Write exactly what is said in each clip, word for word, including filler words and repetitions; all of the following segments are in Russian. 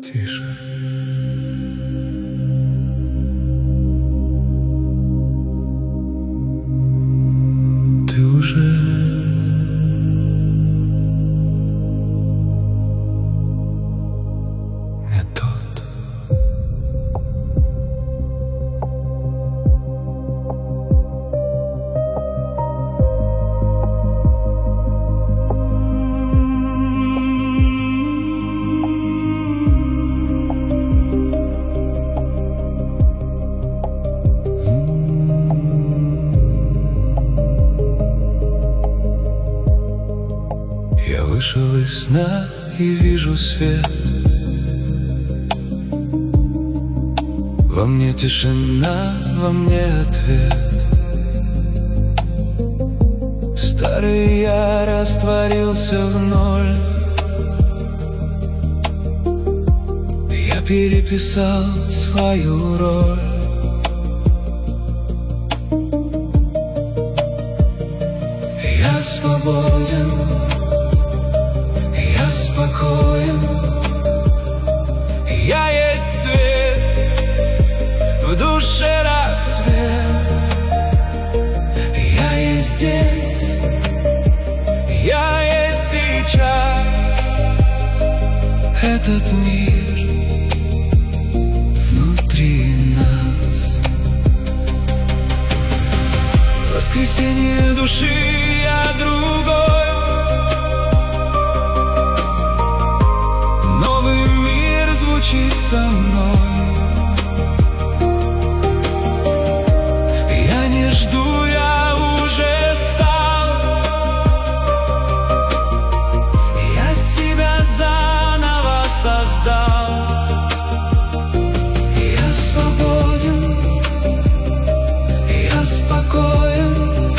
тише. Ты уже не тот. Я вышел из сна и вижу свет. Во мне тишина, во мне ответ. Старый я растворился в ноль. Я переписал свою роль. Я свободен, я спокоен, я есть свет, в душе рассвет. Я есть здесь, я есть сейчас. Этот мир внутри нас. Воскресенье души, я другой. Звучит со мной. Я не жду, я уже стал. Я себя заново создал. Я свободен, я спокоен,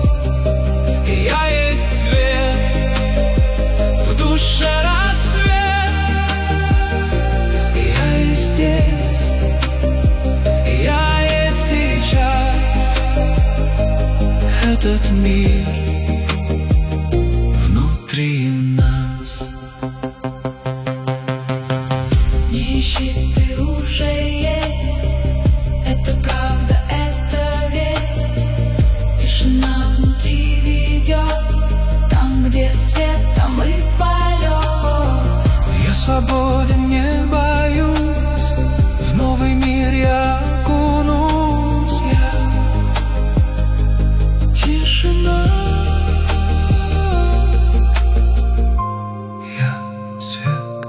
я есть свет, в душе этот мир внутри нас. Не ищи, ты уже есть. Это правда, это весть. Тишина внутри ведет. Там, где свет, там и полет. Я свободен, не боюсь. В новый мир я окунусь. Я тишина. Я свет.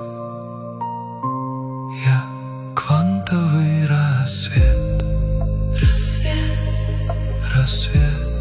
Я квантовый рассвет. Рассвет. Рассвет.